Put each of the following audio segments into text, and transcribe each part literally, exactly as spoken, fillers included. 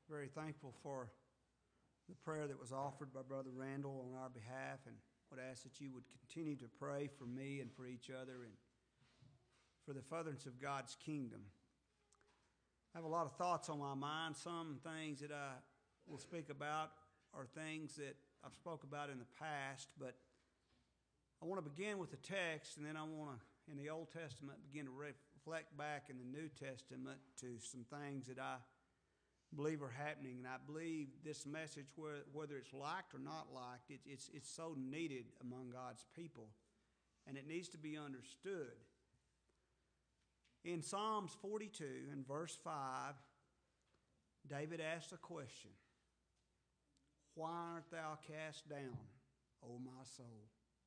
very thankful for the prayer that was offered by Brother Randall on our behalf, and would ask that you would continue to pray for me and for each other and for the furtherance of God's kingdom. I have a lot of thoughts on my mind. Some things that I will speak about are things that I've spoke about in the past, but I want to begin with the text, and then I want to, in the Old Testament, begin to reflect back in the New Testament to some things that I believe are happening. And I believe this message, whether it's liked or not liked, it, it's, it's so needed among God's people, and it needs to be understood. In Psalms forty-two and verse five, David asks a question: "Why art thou cast down, O my soul?"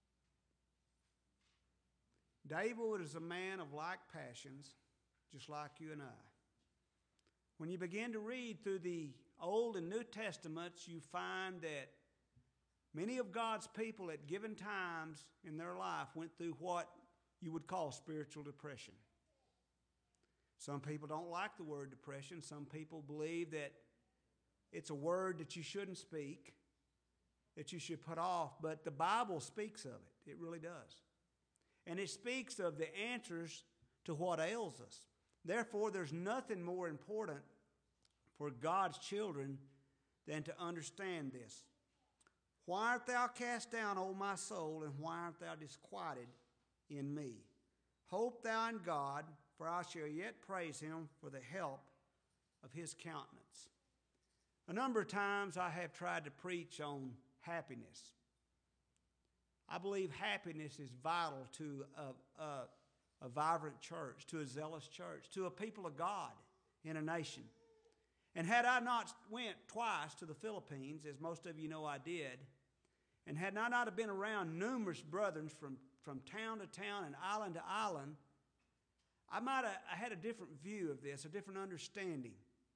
David was a man of like passions, just like you and I. When you begin to read through the Old and New Testaments, you find that many of God's people at given times in their life went through what you would call spiritual depression. Some people don't like the word depression. Some people believe that it's a word that you shouldn't speak, that you should put off, but the Bible speaks of it. It really does. And it speaks of the answers to what ails us. Therefore, there's nothing more important for God's children than to understand this. Why art thou cast down, O my soul, and why art thou disquieted in me? Hope thou in God, for I shall yet praise him for the help of his countenance. A number of times I have tried to preach on happiness. I believe happiness is vital to a, a, a vibrant church, to a zealous church, to a people of God in a nation. And had I not went twice to the Philippines, as most of you know I did, and had I not have been around numerous brethren from, from town to town and island to island, I might have I had a different view of this, a different understanding.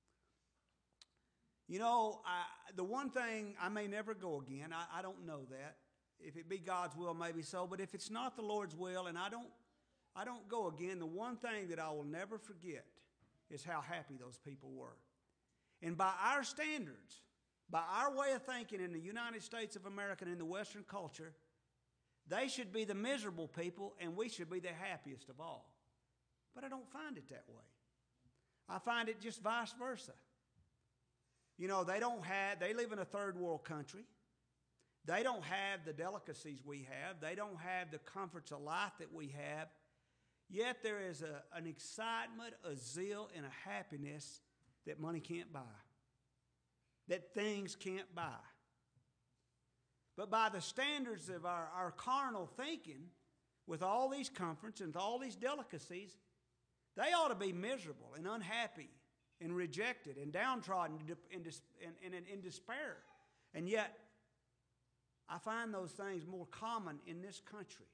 You know, I, the one thing, I may never go again. I, I don't know that. If it be God's will, maybe so. But if it's not the Lord's will, and I don't, I don't go again, the one thing that I will never forget is how happy those people were. And by our standards, by our way of thinking in the United States of America and in the Western culture, they should be the miserable people, and we should be the happiest of all. But I don't find it that way. I find it just vice versa. You know, they don't have, they live in a third world country. They don't have the delicacies we have. They don't have the comforts of life that we have. Yet there is a, an excitement, a zeal, and a happiness that money can't buy, that things can't buy. But by the standards of our, our carnal thinking, with all these comforts and all these delicacies, they ought to be miserable and unhappy and rejected and downtrodden and in, in, in despair. And yet, I find those things more common in this country.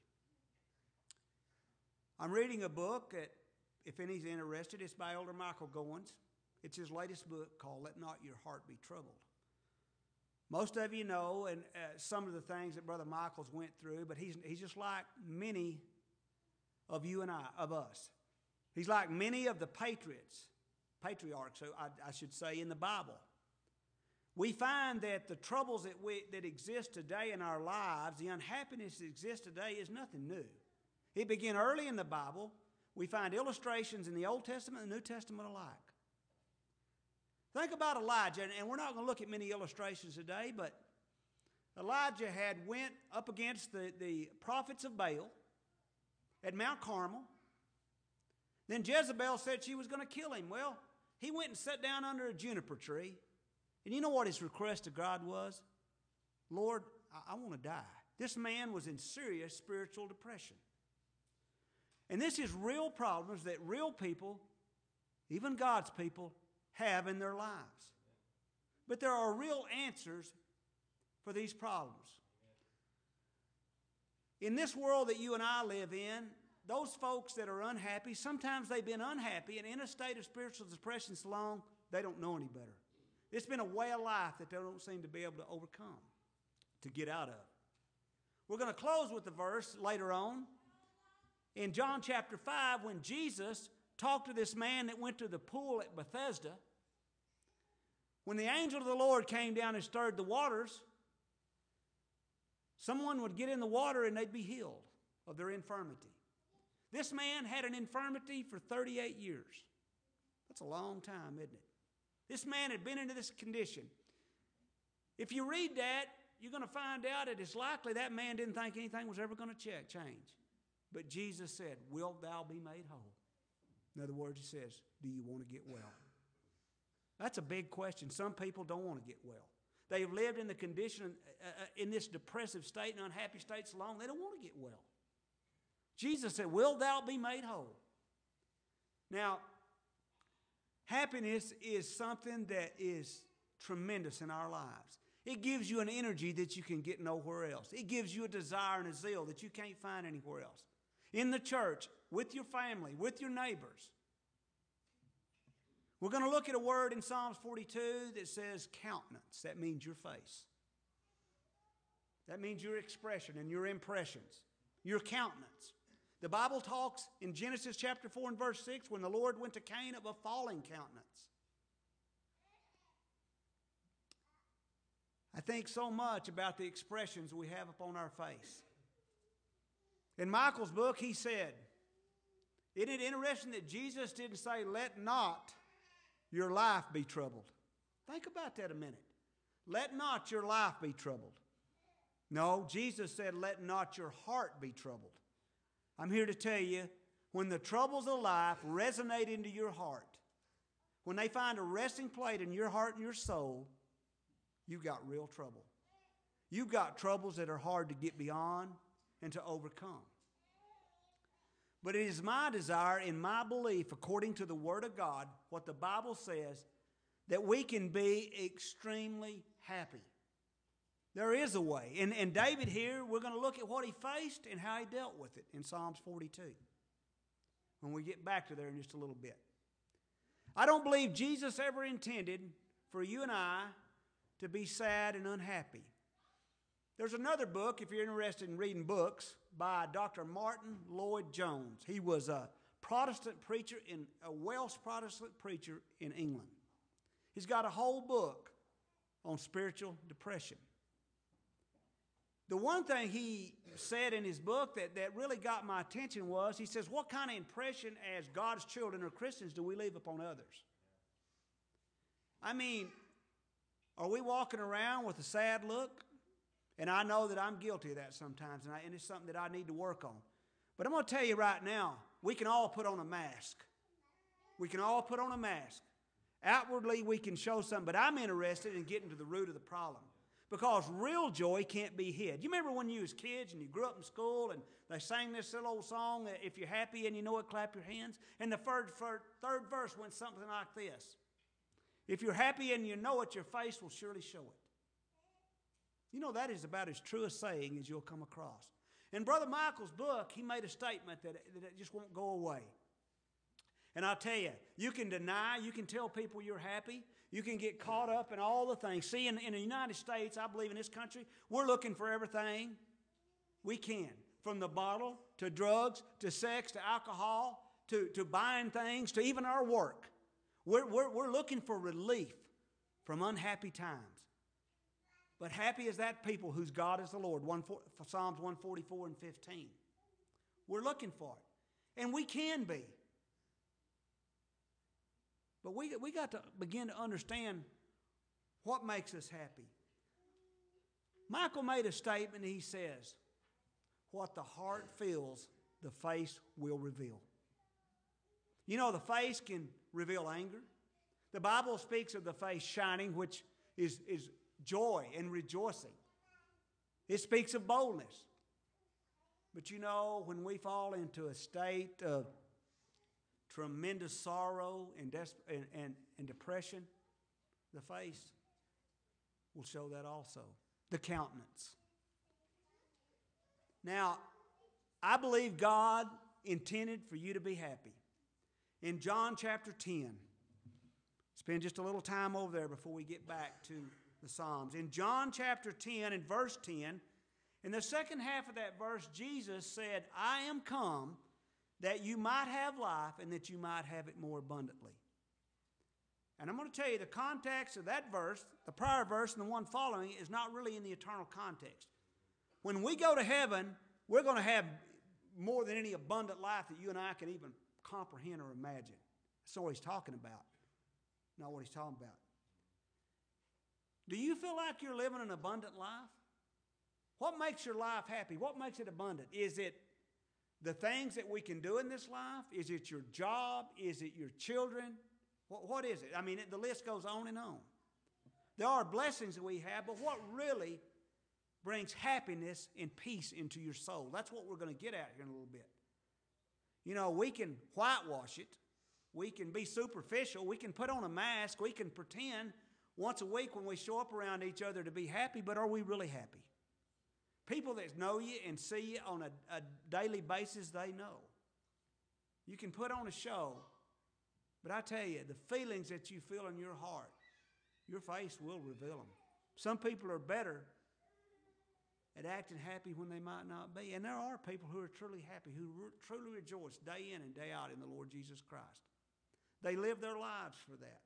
I'm reading a book that, if any's interested, it's by Elder Michael Goins. It's his latest book called Let Not Your Heart Be Troubled. Most of you know and uh, some of the things that Brother Michael's went through, but he's, he's just like many of you and I, of us. He's like many of the patriots, patriarchs, I, I should say, in the Bible. We find that the troubles that, we, that exist today in our lives, the unhappiness that exists today, is nothing new. It began early in the Bible. We find illustrations in the Old Testament and the New Testament alike. Think about Elijah, and we're not going to look at many illustrations today, but Elijah had went up against the, the prophets of Baal at Mount Carmel. Then Jezebel said she was going to kill him. Well, he went and sat down under a juniper tree. And you know what his request to God was? Lord, I, I want to die. This man was in serious spiritual depression. And this is real problems that real people, even God's people, have in their lives. But there are real answers for these problems. In this world that you and I live in, those folks that are unhappy, sometimes they've been unhappy and in a state of spiritual depression so long, they don't know any better. It's been a way of life that they don't seem to be able to overcome, to get out of. We're going to close with the verse later on. In John chapter five, when Jesus talked to this man that went to the pool at Bethesda, When the angel of the Lord came down and stirred the waters, someone would get in the water and they'd be healed of their infirmity. This man had an infirmity for thirty-eight years. That's a long time, isn't it? This man had been into this condition. If you read that, you're going to find out that it's likely that man didn't think anything was ever going to change. But Jesus said, "Wilt thou be made whole?" In other words, he says, do you want to get well? That's a big question. Some people don't want to get well. They have lived in the condition, uh, in this depressive state and unhappy state so long, they don't want to get well. Jesus said, "Wilt thou be made whole?" Now, happiness is something that is tremendous in our lives. It gives you an energy that you can get nowhere else. It gives you a desire and a zeal that you can't find anywhere else. In the church, with your family, with your neighbors. We're going to look at a word in Psalms forty-two that says countenance. That means your face. That means your expression and your impressions, your countenance. The Bible talks in Genesis chapter four and verse six when the Lord went to Cain of a falling countenance. I think so much about the expressions we have upon our face. In Michael's book, he said, isn't it interesting that Jesus didn't say, "Let not your life be troubled"? Think about that a minute. Let not your life be troubled. No, Jesus said, "Let not your heart be troubled." I'm here to tell you, when the troubles of life resonate into your heart, when they find a resting place in your heart and your soul, you've got real trouble. You've got troubles that are hard to get beyond and to overcome. But it is my desire and my belief, according to the Word of God, what the Bible says, that we can be extremely happy. There is a way. And, and David here, we're going to look at what he faced and how he dealt with it in Psalms forty-two. When we get back to there in just a little bit. I don't believe Jesus ever intended for you and I to be sad and unhappy. There's another book, if you're interested in reading books, by Doctor Martin Lloyd-Jones. He was a Protestant preacher, in a Welsh Protestant preacher in England. He's got a whole book on spiritual depression. The one thing he said in his book that, that really got my attention was, he says, what kind of impression as God's children or Christians do we leave upon others? I mean, are we walking around with a sad look? And I know that I'm guilty of that sometimes, and, I, and it's something that I need to work on. But I'm going to tell you right now, we can all put on a mask. We can all put on a mask. Outwardly, we can show something, but I'm interested in getting to the root of the problem. Because real joy can't be hid. You remember when you was kids and you grew up in school and they sang this little old song, if you're happy and you know it, clap your hands? And the third, third, third verse went something like this. If you're happy and you know it, your face will surely show it. You know, that is about as true a saying as you'll come across. In Brother Michael's book, he made a statement that, that it just won't go away. And I'll tell you, you can deny, you can tell people you're happy, you can get caught up in all the things. See, in, in the United States, I believe in this country, we're looking for everything we can. From the bottle, to drugs, to sex, to alcohol, to, to buying things, to even our work. We're, we're, we're looking for relief from unhappy times. But happy is that people whose God is the Lord, one, Psalms one forty-four and fifteen. We're looking for it. And we can be. But we, we got to begin to understand what makes us happy. Michael made a statement, he says, what the heart feels, the face will reveal. You know, the face can reveal anger. The Bible speaks of the face shining, which is, is joy and rejoicing. It speaks of boldness. But you know, when we fall into a state of tremendous sorrow and, desp- and, and, and depression, the face will show that also. The countenance. Now, I believe God intended for you to be happy. In John chapter ten, spend just a little time over there before we get back to the Psalms. In John chapter ten and verse ten, in the second half of that verse, Jesus said, I am come that you might have life and that you might have it more abundantly. And I'm going to tell you the context of that verse, the prior verse and the one following, is not really in the eternal context. When we go to heaven, we're going to have more than any abundant life that you and I can even comprehend or imagine. That's not what he's talking about. Not what he's talking about. Do you feel like you're living an abundant life? What makes your life happy? What makes it abundant? Is it the things that we can do in this life? Is it your job? Is it your children? What, what is it? I mean, it, the list goes on and on. There are blessings that we have, but what really brings happiness and peace into your soul? That's what we're going to get at here in a little bit. You know, we can whitewash it. We can be superficial. We can put on a mask. We can pretend once a week when we show up around each other to be happy, but are we really happy? People that know you and see you on a, a daily basis, they know. You can put on a show, but I tell you, the feelings that you feel in your heart, your face will reveal them. Some people are better at acting happy when they might not be. And there are people who are truly happy, who re- truly rejoice day in and day out in the Lord Jesus Christ. They live their lives for that.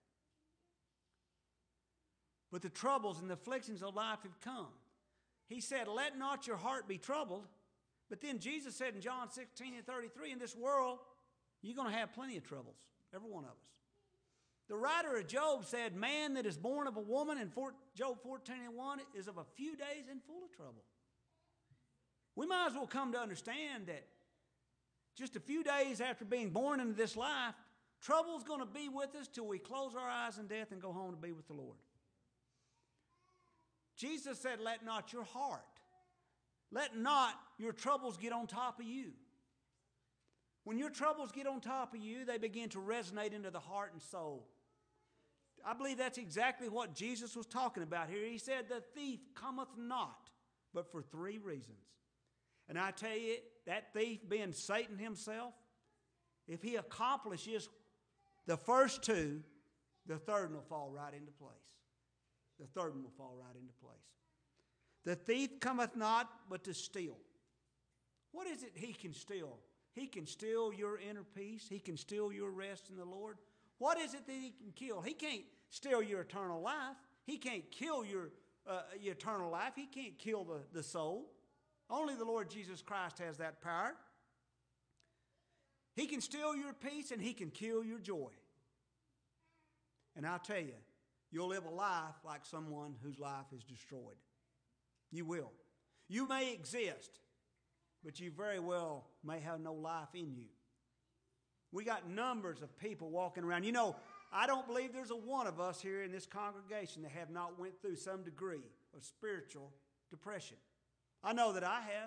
But the troubles and the afflictions of life have come. He said, let not your heart be troubled. But then Jesus said in John sixteen and thirty-three, in this world, you're going to have plenty of troubles, every one of us. The writer of Job said, man that is born of a woman, in Job fourteen and one, is of a few days and full of trouble. We might as well come to understand that just a few days after being born into this life, trouble's going to be with us till we close our eyes in death and go home to be with the Lord. Jesus said, let not your heart, let not your troubles get on top of you. When your troubles get on top of you, they begin to resonate into the heart and soul. I believe that's exactly what Jesus was talking about here. He said, the thief cometh not, but for three reasons. And I tell you, that thief being Satan himself, if he accomplishes the first two, the third one will fall right into place. The third one will fall right into place. The thief cometh not but to steal. What is it he can steal? He can steal your inner peace. He can steal your rest in the Lord. What is it that he can kill? He can't steal your eternal life. He can't kill your, uh, your eternal life. He can't kill the, the soul. Only the Lord Jesus Christ has that power. He can steal your peace and he can kill your joy. And I'll tell you, you'll live a life like someone whose life is destroyed. You will. You may exist, but you very well may have no life in you. We got numbers of people walking around. You know, I don't believe there's a one of us here in this congregation that have not went through some degree of spiritual depression. I know that I have.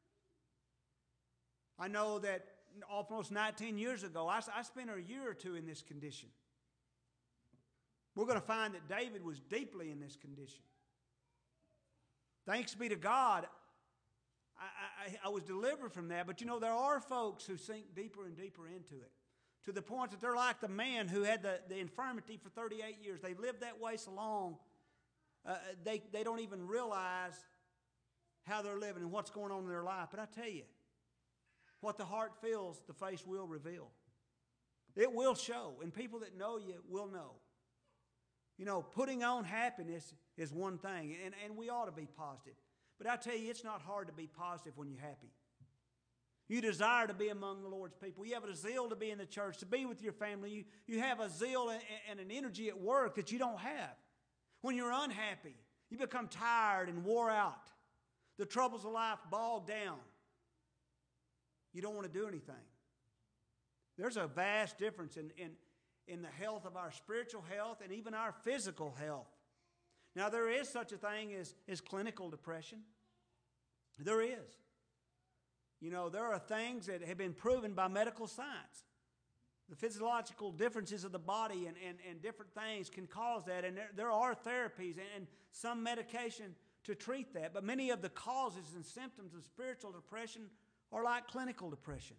I know that almost nineteen years ago, I, I spent a year or two in this condition. We're going to find that David was deeply in this condition. Thanks be to God, I, I, I was delivered from that. But you know, there are folks who sink deeper and deeper into it, to the point that they're like the man who had the, the infirmity for thirty-eight years. They lived that way so long, uh, they, they don't even realize how they're living and what's going on in their life. But I tell you, what the heart feels, the face will reveal. It will show, and people that know you will know. You know, putting on happiness is one thing, and, and we ought to be positive. But I tell you, it's not hard to be positive when you're happy. You desire to be among the Lord's people. You have a zeal to be in the church, to be with your family. You, you have a zeal and, and an energy at work that you don't have. When you're unhappy, you become tired and wore out. The troubles of life bog down. You don't want to do anything. There's a vast difference in, in, in the health of our spiritual health and even our physical health. Now, there is such a thing as, as clinical depression. There is. You know, there are things that have been proven by medical science. The physiological differences of the body and, and, and different things can cause that. And there, there are therapies and, and some medication to treat that. But many of the causes and symptoms of spiritual depression are like clinical depression.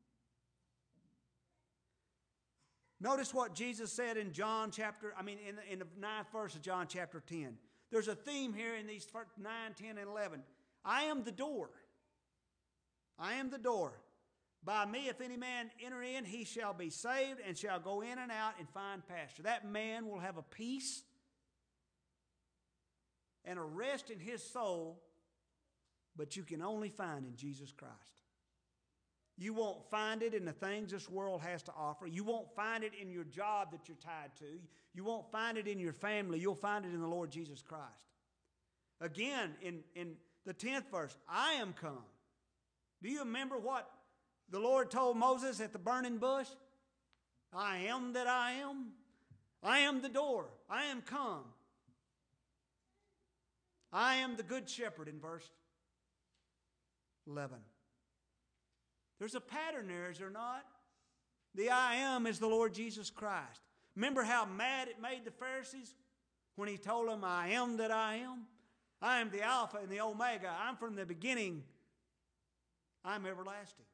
Notice what Jesus said in John chapter, I mean, in the, in the ninth verse of John chapter ten. There's a theme here in these nine, ten, and eleven. I am the door. I am the door. By me, if any man enter in, he shall be saved and shall go in and out and find pasture. That man will have a peace and a rest in his soul, but you can only find in Jesus Christ. You won't find it in the things this world has to offer. You won't find it in your job that you're tied to. You won't find it in your family. You'll find it in the Lord Jesus Christ. Again, in, in the tenth verse, I am come. Do you remember what the Lord told Moses at the burning bush? I am that I am. I am the door. I am come. I am the good shepherd in verse eleven. There's a pattern there, is there not? The I am is the Lord Jesus Christ. Remember how mad it made the Pharisees when he told them, I am that I am? I am the Alpha and the Omega. I'm from the beginning. I'm everlasting.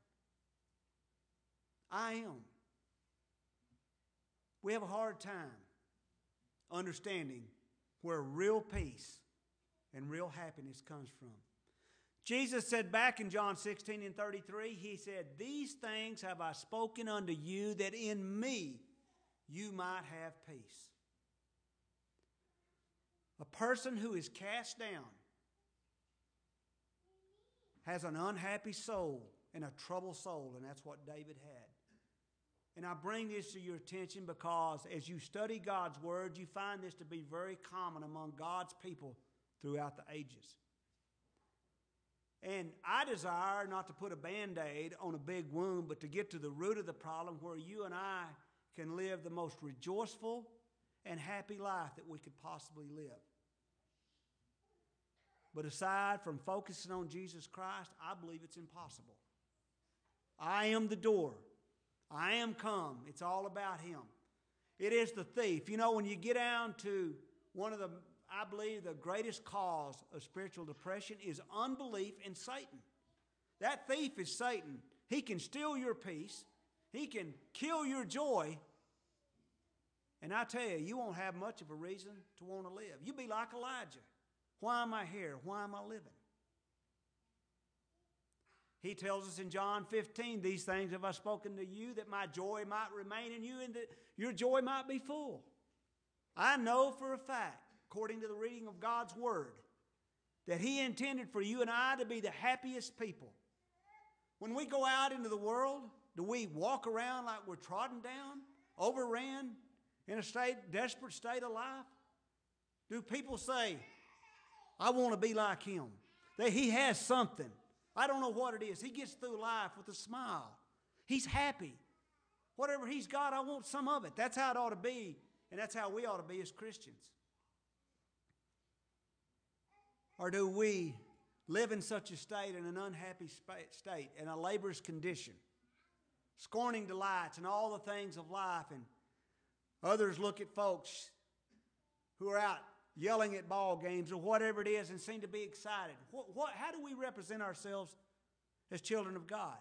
I am. We have a hard time understanding where real peace and real happiness comes from. Jesus said back in John sixteen and thirty-three, he said, these things have I spoken unto you, that in me you might have peace. A person who is cast down has an unhappy soul and a troubled soul, and that's what David had. And I bring this to your attention because as you study God's Word, you find this to be very common among God's people throughout the ages. And I desire not to put a Band-Aid on a big wound, but to get to the root of the problem where you and I can live the most rejoiceful and happy life that we could possibly live. But aside from focusing on Jesus Christ, I believe it's impossible. I am the door. I am come. It's all about Him. It is the thief. You know, when you get down to one of the, I believe the greatest cause of spiritual depression is unbelief in Satan. That thief is Satan. He can steal your peace. He can kill your joy. And I tell you, you won't have much of a reason to want to live. You'll be like Elijah. Why am I here? Why am I living? He tells us in John fifteen, these things have I spoken to you, that my joy might remain in you and that your joy might be full. I know for a fact, according to the reading of God's Word, that He intended for you and I to be the happiest people. When we go out into the world, do we walk around like we're trodden down, overran, in a state, desperate state of life? Do people say, I want to be like him? That he has something. I don't know what it is. He gets through life with a smile. He's happy. Whatever he's got, I want some of it. That's how it ought to be, and that's how we ought to be as Christians. Or do we live in such a state, in an unhappy state, in a laborer's condition, scorning delights and all the things of life, and others look at folks who are out yelling at ball games or whatever it is and seem to be excited? What, what, how do we represent ourselves as children of God?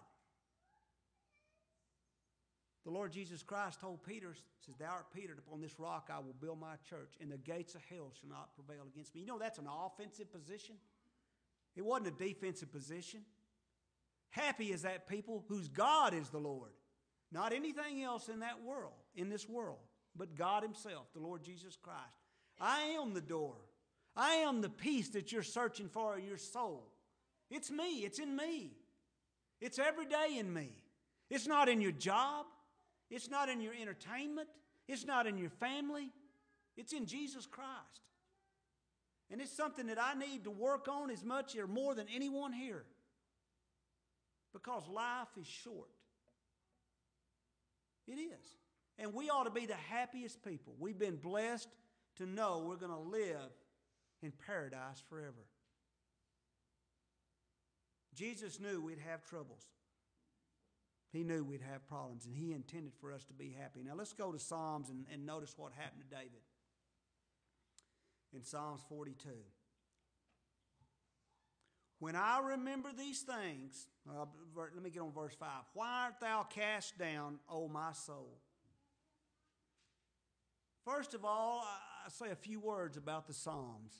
The Lord Jesus Christ told Peter, says, thou art Peter, upon this rock I will build my church, and the gates of hell shall not prevail against me. You know that's an offensive position. It wasn't a defensive position. Happy is that people whose God is the Lord. Not anything else in that world, in this world, but God Himself, the Lord Jesus Christ. I am the door. I am the peace that you're searching for in your soul. It's me. It's in me. It's every day in me. It's not in your job. It's not in your entertainment. It's not in your family. It's in Jesus Christ. And it's something that I need to work on as much or more than anyone here. Because life is short. It is. And we ought to be the happiest people. We've been blessed to know we're going to live in paradise forever. Jesus knew we'd have troubles. He knew we'd have problems, and He intended for us to be happy. Now let's go to Psalms and, and notice what happened to David. In Psalms forty-two. When I remember these things, uh, let me get on verse five. Why art thou cast down, O my soul? First of all, I say a few words about the Psalms.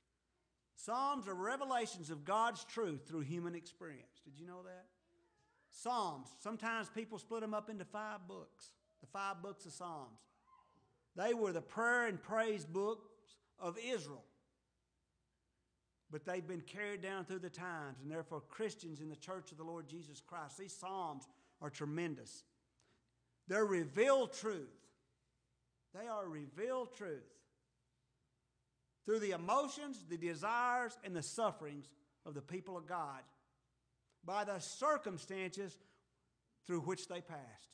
Psalms are revelations of God's truth through human experience. Did you know that? Psalms. Sometimes people split them up into five books, the five books of Psalms. They were the prayer and praise books of Israel. But they've been carried down through the times, and therefore Christians in the church of the Lord Jesus Christ, these Psalms are tremendous. They're revealed truth. They are revealed truth through the emotions, the desires, and the sufferings of the people of God by the circumstances through which they passed.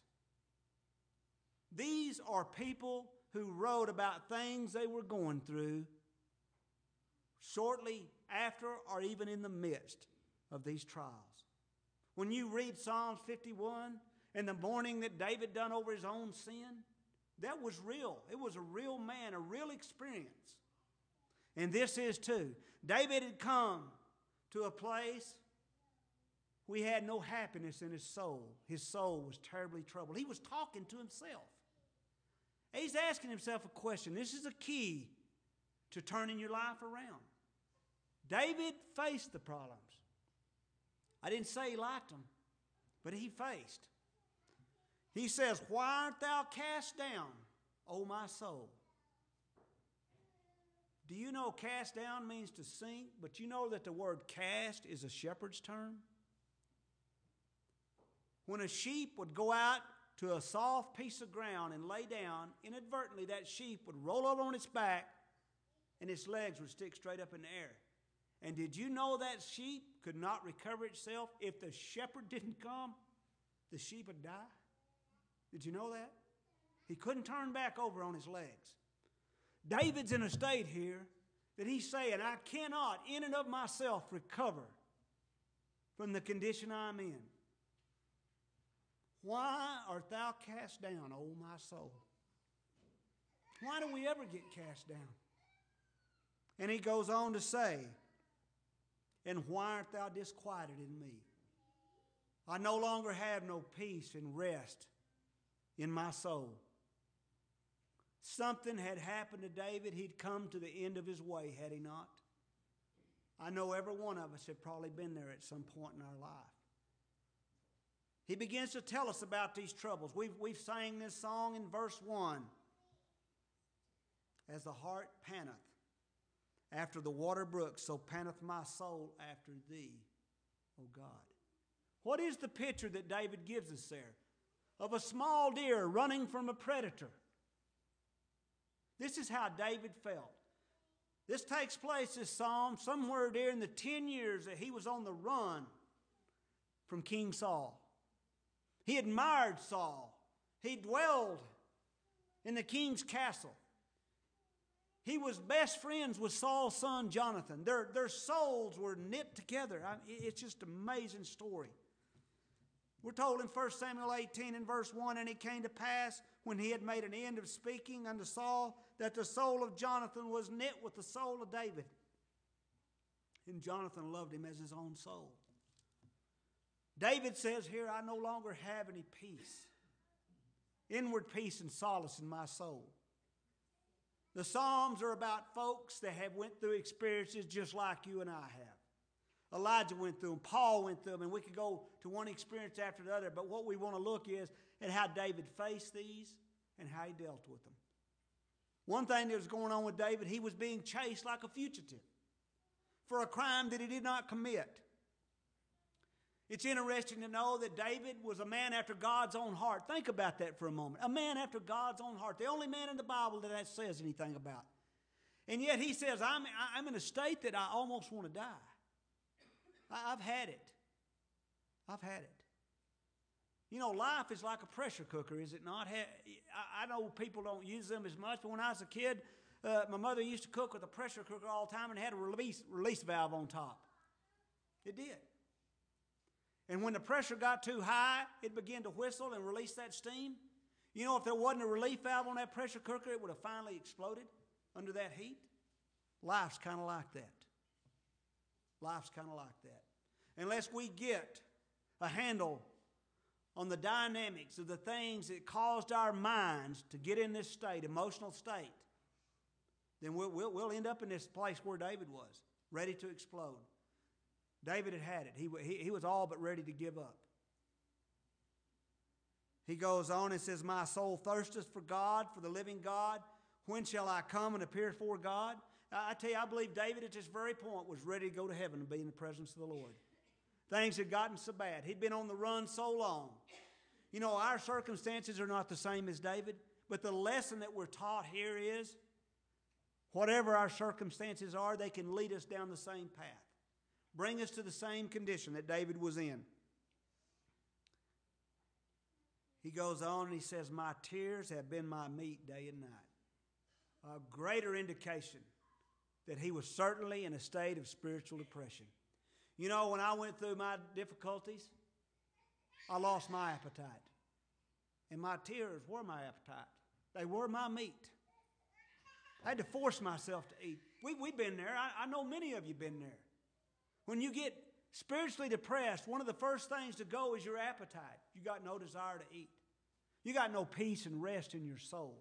These are people who wrote about things they were going through shortly after or even in the midst of these trials. When you read Psalms fifty-one and the mourning that David done over his own sin, that was real. It was a real man, a real experience. And this is too. David had come to a place where he had no happiness in his soul. His soul was terribly troubled. He was talking to himself. He's asking himself a question. This is a key to turning your life around. David faced the problems. I didn't say he liked them, but he faced. He says, "Why art thou cast down, O my soul?" Do you know cast down means to sink, but you know that the word cast is a shepherd's term? When a sheep would go out to a soft piece of ground and lay down, inadvertently that sheep would roll over on its back and its legs would stick straight up in the air. And did you know that sheep could not recover itself? If the shepherd didn't come, the sheep would die. Did you know that? He couldn't turn back over on his legs. David's in a state here that he's saying, I cannot in and of myself recover from the condition I'm in. Why art thou cast down, O my soul? Why do we ever get cast down? And he goes on to say, and why art thou disquieted in me? I no longer have no peace and rest in my soul. Something had happened to David. He'd come to the end of his way, had he not? I know every one of us have probably been there at some point in our life. He begins to tell us about these troubles. We've, we've sang this song in verse one. As the hart panteth after the water brook, so panteth my soul after thee, O God. What is the picture that David gives us there? Of a small deer running from a predator. This is how David felt. This takes place, this psalm, somewhere during the ten years that he was on the run from King Saul. He admired Saul. He dwelled in the king's castle. He was best friends with Saul's son Jonathan. Their, their souls were knit together. I, it's just an amazing story. We're told in First Samuel eighteen and verse one, and it came to pass when he had made an end of speaking unto Saul that the soul of Jonathan was knit with the soul of David. And Jonathan loved him as his own soul. David says here, I no longer have any peace, inward peace and solace in my soul. The Psalms are about folks that have went through experiences just like you and I have. Elijah went through them, Paul went through them, and we could go to one experience after the other, but what we want to look is at how David faced these and how he dealt with them. One thing that was going on with David, he was being chased like a fugitive for a crime that he did not commit. It's interesting to know that David was a man after God's own heart. Think about that for a moment. A man after God's own heart. The only man in the Bible that that says anything about. And yet he says, I'm, I'm in a state that I almost want to die. I, I've had it. I've had it. You know, life is like a pressure cooker, is it not? I know people don't use them as much, but when I was a kid, uh, my mother used to cook with a pressure cooker all the time and had a release, release valve on top. It did. And when the pressure got too high, it began to whistle and release that steam. You know, if there wasn't a relief valve on that pressure cooker, it would have finally exploded under that heat. Life's kind of like that. Life's kind of like that. Unless we get a handle on the dynamics of the things that caused our minds to get in this state, emotional state, then we'll, we'll, we'll end up in this place where David was, ready to explode. David had had it. He, he, he was all but ready to give up. He goes on and says, my soul thirsteth for God, for the living God. When shall I come and appear before God? I tell you, I believe David at this very point was ready to go to heaven and be in the presence of the Lord. Things had gotten so bad. He'd been on the run so long. You know, our circumstances are not the same as David, but the lesson that we're taught here is whatever our circumstances are, they can lead us down the same path, bring us to the same condition that David was in. He goes on and he says, my tears have been my meat day and night. A greater indication that he was certainly in a state of spiritual depression. You know, when I went through my difficulties, I lost my appetite. And my tears were my appetite. They were my meat. I had to force myself to eat. We, we've been there. I, I know many of you have been there. When you get spiritually depressed, one of the first things to go is your appetite. You got no desire to eat. You got no peace and rest in your soul.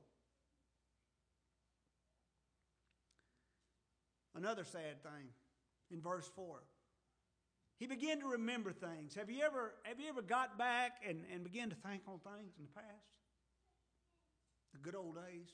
Another sad thing in verse four. He began to remember things. Have you ever, have you ever got back and, and began to think on things in the past? The good old days?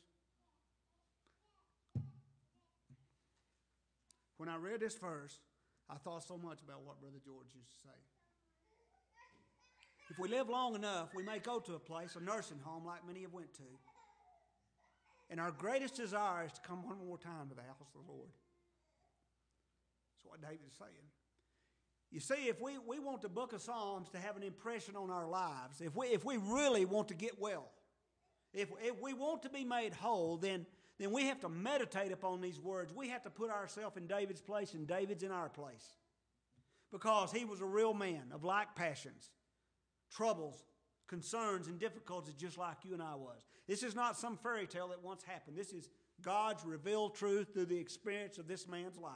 When I read this verse, I thought so much about what Brother George used to say. If we live long enough, we may go to a place, a nursing home like many have went to, and our greatest desire is to come one more time to the house of the Lord. That's what David is saying. You see, if we, we want the book of Psalms to have an impression on our lives, if we, if we really want to get well, if, if we want to be made whole, then, then we have to meditate upon these words. We have to put ourselves in David's place, and David's in our place. Because he was a real man of like passions, troubles, concerns, and difficulties just like you and I was. This is not some fairy tale that once happened. This is God's revealed truth through the experience of this man's life.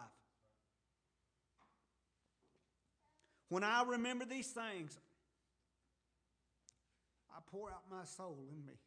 When I remember these things, I pour out my soul in me.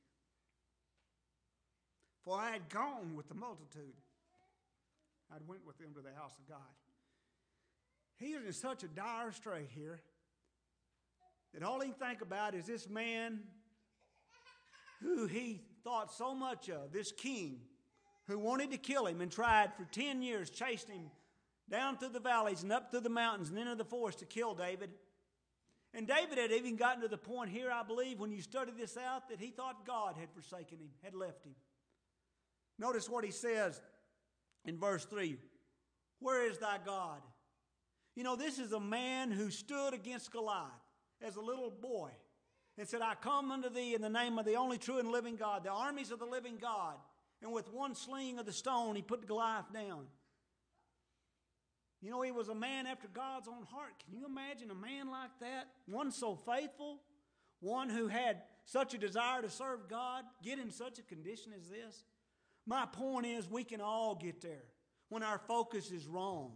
For I had gone with the multitude. I went with them to the house of God. He is in such a dire strait here that all he can think about is this man who he thought so much of, this king who wanted to kill him and tried for ten years, chased him down through the valleys and up through the mountains and into the forest to kill David. And David had even gotten to the point here, I believe, when you study this out, that he thought God had forsaken him, had left him. Notice what he says in verse three. Where is thy God? You know, this is a man who stood against Goliath as a little boy and said, I come unto thee in the name of the only true and living God, the armies of the living God. And with one sling of the stone, he put Goliath down. You know, he was a man after God's own heart. Can you imagine a man like that? One so faithful, one who had such a desire to serve God, get in such a condition as this? My point is, we can all get there when our focus is wrong.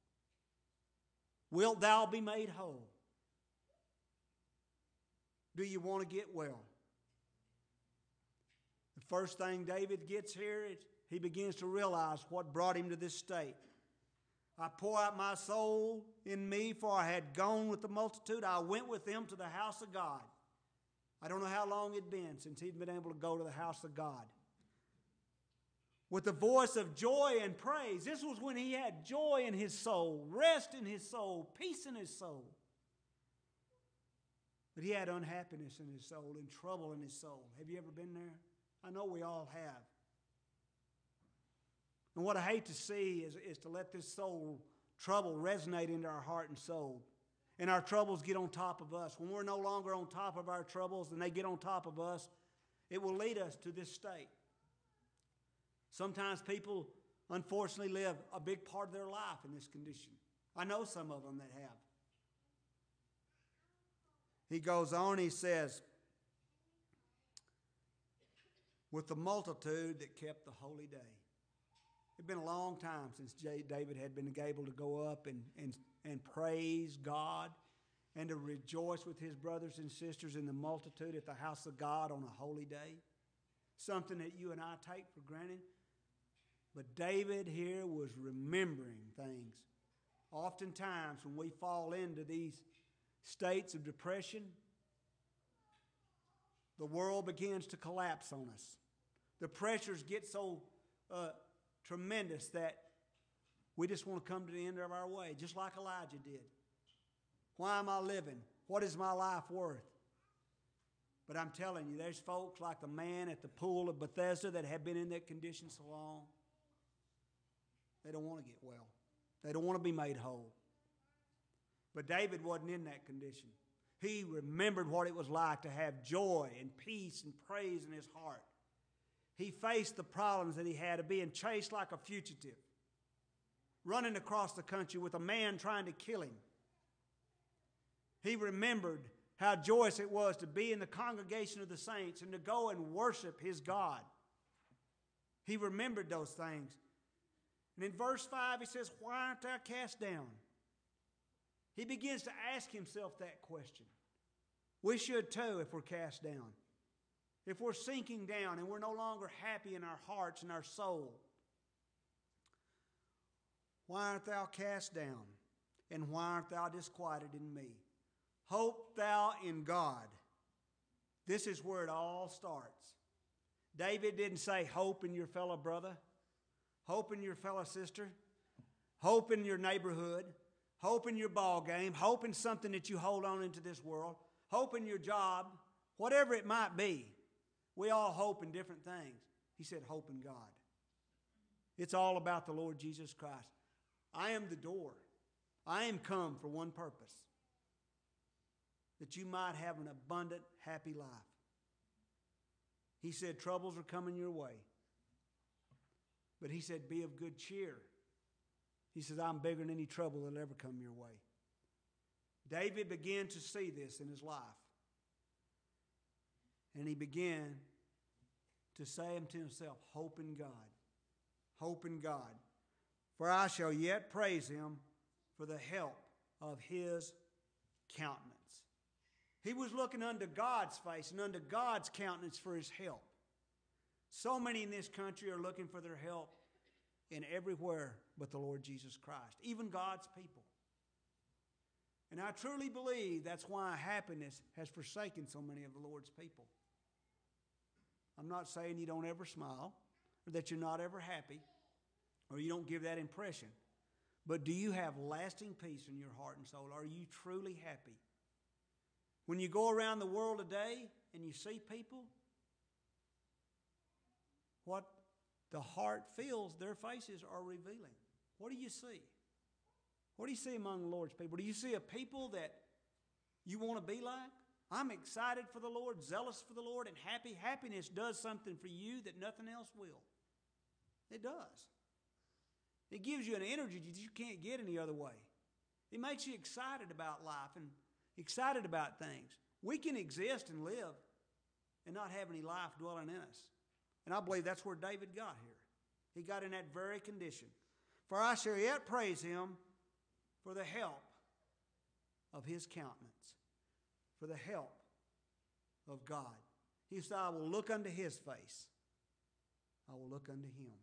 Wilt thou be made whole? Do you want to get well? The first thing David gets here is he begins to realize what brought him to this state. I pour out my soul in me, for I had gone with the multitude. I went with them to the house of God. I don't know how long it had been since he'd been able to go to the house of God. With the voice of joy and praise. This was when he had joy in his soul, rest in his soul, peace in his soul. But he had unhappiness in his soul and trouble in his soul. Have you ever been there? I know we all have. And what I hate to see is, is to let this soul trouble resonate into our heart and soul. And our troubles get on top of us. When we're no longer on top of our troubles and they get on top of us, it will lead us to this state. Sometimes people, unfortunately, live a big part of their life in this condition. I know some of them that have. He goes on, he says, with the multitude that kept the holy day. It had been a long time since David had been able to go up and, and, and praise God and to rejoice with his brothers and sisters in the multitude at the house of God on a holy day. Something that you and I take for granted. But David here was remembering things. Oftentimes when we fall into these states of depression, the world begins to collapse on us. The pressures get so uh, tremendous that we just want to come to the end of our way, just like Elijah did. Why am I living? What is my life worth? But I'm telling you, there's folks like the man at the pool of Bethesda that have been in that condition so long. They don't want to get well. They don't want to be made whole. But David wasn't in that condition. He remembered what it was like to have joy and peace and praise in his heart. He faced the problems that he had of being chased like a fugitive, running across the country with a man trying to kill him. He remembered how joyous it was to be in the congregation of the saints and to go and worship his God. He remembered those things. And in verse five, he says, why art thou cast down? He begins to ask himself that question. We should too if we're cast down. If we're sinking down and we're no longer happy in our hearts and our soul. Why art thou cast down? And why art thou disquieted in me? Hope thou in God. This is where it all starts. David didn't say hope in your fellow brother, hope in your fellow sister, hope in your neighborhood, hope in your ball game, hope in something that you hold on into this world, hope in your job, whatever it might be. We all hope in different things. He said hope in God. It's all about the Lord Jesus Christ. I am the door. I am come for one purpose, that you might have an abundant, happy life. He said troubles are coming your way. But he said be of good cheer. He says I'm bigger than any trouble that'll ever come your way. David began to see this in his life. And he began to say unto himself, hope in God. Hope in God. For I shall yet praise him for the help of his countenance. He was looking unto God's face and unto God's countenance for his help. So many in this country are looking for their help in everywhere but the Lord Jesus Christ, even God's people. And I truly believe that's why happiness has forsaken so many of the Lord's people. I'm not saying you don't ever smile or that you're not ever happy or you don't give that impression. But do you have lasting peace in your heart and soul? Are you truly happy? When you go around the world today and you see people, what the heart feels, their faces are revealing. What do you see? What do you see among the Lord's people? Do you see a people that you want to be like? I'm excited for the Lord, zealous for the Lord, and happy. Happiness does something for you that nothing else will. It does. It gives you an energy that you can't get any other way. It makes you excited about life and excited about things. We can exist and live and not have any life dwelling in us. And I believe that's where David got here. He got in that very condition. For I shall yet praise him for the help of his countenance, for the help of God. He said, I will look unto his face. I will look unto him.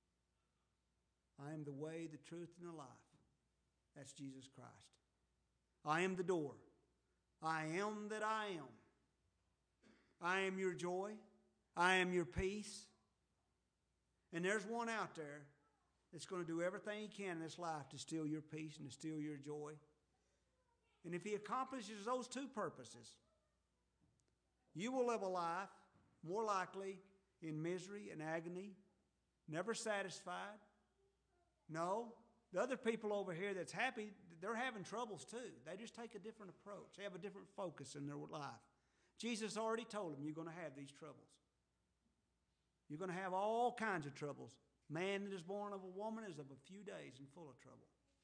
I am the way, the truth, and the life. That's Jesus Christ. I am the door. I am that I am. I am your joy. I am your peace. And there's one out there that's going to do everything he can in this life to steal your peace and to steal your joy. And if he accomplishes those two purposes, you will live a life more likely in misery and agony, never satisfied. No, the other people over here that's happy, they're having troubles too. They just take a different approach. They have a different focus in their life. Jesus already told them you're going to have these troubles. You're going to have all kinds of troubles. Man that is born of a woman is of a few days and full of trouble.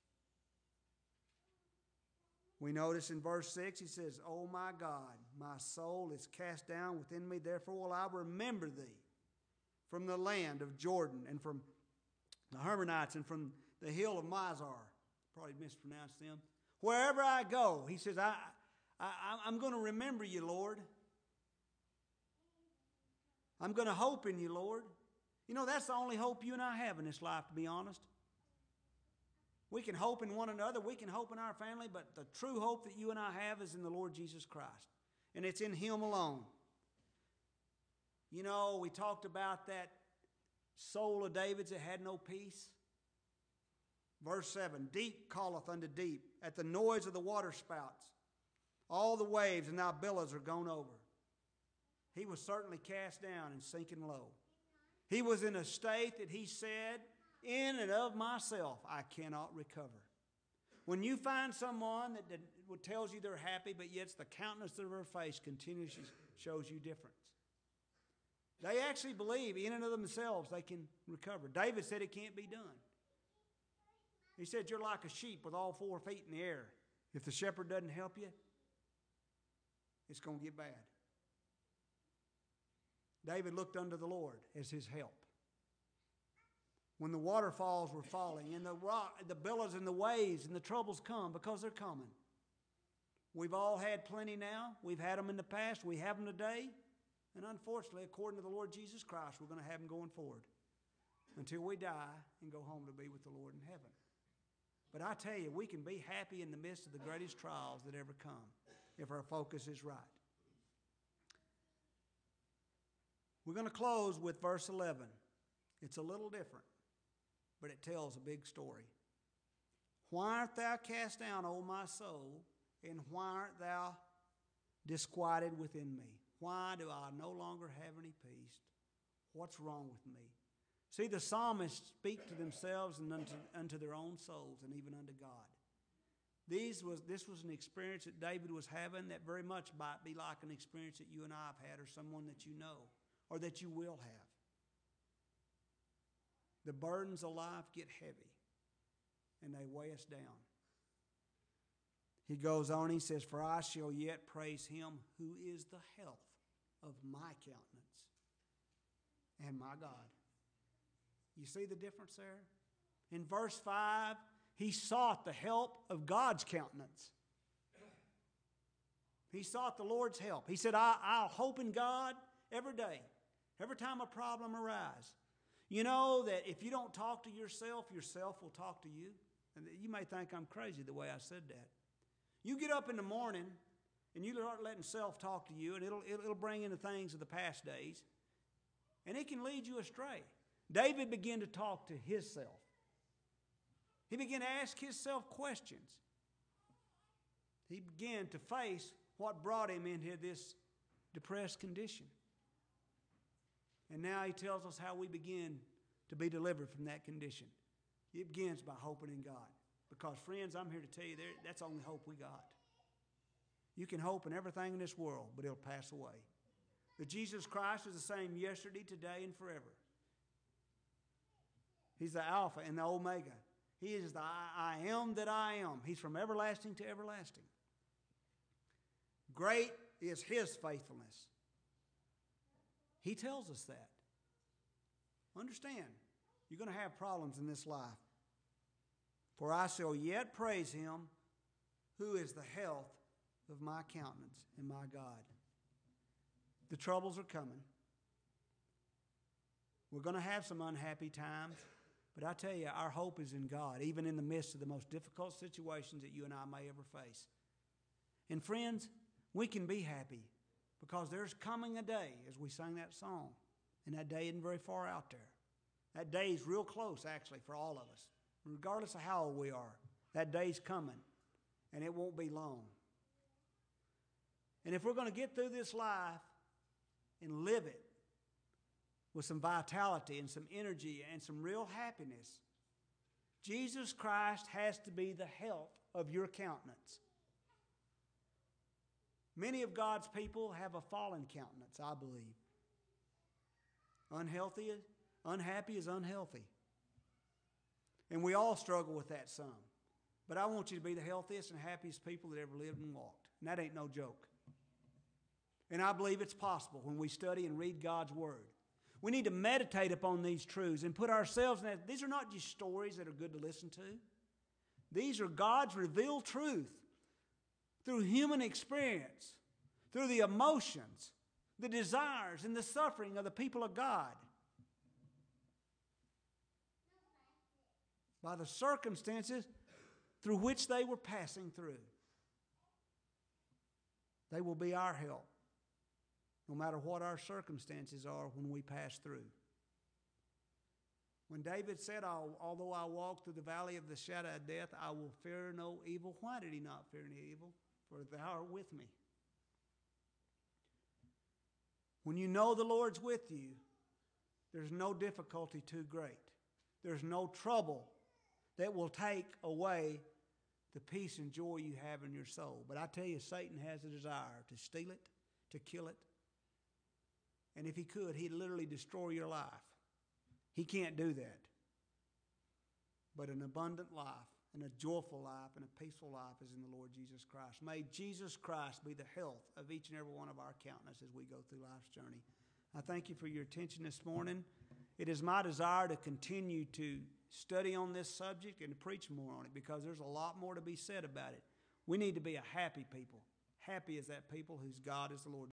We notice in verse six, he says, O my God, my soul is cast down within me, therefore will I remember thee from the land of Jordan and from the Hermonites and from the hill of Mizar. Probably mispronounced them. Wherever I go, he says, I, I, I'm going to remember you, Lord. I'm going to hope in you, Lord. You know, that's the only hope you and I have in this life, to be honest. We can hope in one another. We can hope in our family. But the true hope that you and I have is in the Lord Jesus Christ. And it's in him alone. You know, we talked about that soul of David's that had no peace. Verse seven, deep calleth unto deep, at the noise of the waterspouts. All the waves and thy billows are gone over. He was certainly cast down and sinking low. He was in a state that he said, in and of myself, I cannot recover. When you find someone that, that tells you they're happy, but yet the countenance of their face continuously shows you difference. They actually believe in and of themselves they can recover. David said it can't be done. He said, you're like a sheep with all four feet in the air. If the shepherd doesn't help you, it's going to get bad. David looked unto the Lord as his help. When the waterfalls were falling and the rock, the billows and the waves and the troubles come, because they're coming. We've all had plenty now. We've had them in the past. We have them today. And unfortunately, according to the Lord Jesus Christ, we're going to have them going forward until we die and go home to be with the Lord in heaven. But I tell you, we can be happy in the midst of the greatest trials that ever come if our focus is right. We're going to close with verse eleven. It's a little different, but it tells a big story. Why art thou cast down, O my soul, and why art thou disquieted within me? Why do I no longer have any peace? What's wrong with me? See, the psalmists speak to themselves and unto, unto their own souls and even unto God. These was, this was an experience that David was having that very much might be like an experience that you and I have had, or someone that you know, or that you will have. The burdens of life get heavy, and they weigh us down. He goes on, he says, for I shall yet praise him who is the health of my countenance and my God. You see the difference there? In verse five, he sought the help of God's countenance. He sought the Lord's help. He said, I, I'll hope in God every day, every time a problem arises. You know that if you don't talk to yourself, yourself will talk to you. And you may think I'm crazy the way I said that. You get up in the morning and you start letting self talk to you, and it'll, it'll bring in the things of the past days, and it can lead you astray. David began to talk to himself. He began to ask himself questions. He began to face what brought him into this depressed condition. And now he tells us how we begin to be delivered from that condition. It begins by hoping in God. Because, friends, I'm here to tell you, there, that's the only hope we got. You can hope in everything in this world, but it'll pass away. That Jesus Christ is the same yesterday, today, and forever. He's the Alpha and the Omega. He is the I, I am that I am. He's from everlasting to everlasting. Great is his faithfulness. He tells us that. Understand, you're going to have problems in this life. For I shall yet praise him who is the health of my countenance and my God. The troubles are coming. We're going to have some unhappy times, but I tell you, our hope is in God, even in the midst of the most difficult situations that you and I may ever face. And friends, we can be happy because there's coming a day, as we sang that song, and that day isn't very far out there. That day is real close, actually, for all of us. Regardless of how old we are, that day's coming, and it won't be long. And if we're going to get through this life and live it with some vitality and some energy and some real happiness, Jesus Christ has to be the health of your countenance. Many of God's people have a fallen countenance, I believe. Unhealthy, unhappy is unhealthy. And we all struggle with that some. But I want you to be the healthiest and happiest people that ever lived and walked. And that ain't no joke. And I believe it's possible when we study and read God's Word. We need to meditate upon these truths and put ourselves in that. These are not just stories that are good to listen to. These are God's revealed truth through human experience, through the emotions, the desires, and the suffering of the people of God. By the circumstances through which they were passing through. They will be our help. no matter what our circumstances are when we pass through. When David said, although I walk through the valley of the shadow of death, I will fear no evil. Why did he not fear any evil? For thou art with me. When you know the Lord's with you, there's no difficulty too great. There's no trouble that will take away the peace and joy you have in your soul. But I tell you, Satan has a desire to steal it, to kill it. And if he could, he'd literally destroy your life. He can't do that. But an abundant life, and a joyful life, and a peaceful life is in the Lord Jesus Christ. May Jesus Christ be the health of each and every one of our countenance as we go through life's journey. I thank you for your attention this morning. It is my desire to continue to study on this subject and to preach more on it, because there's a lot more to be said about it. We need to be a happy people. Happy as that people whose God is the Lord.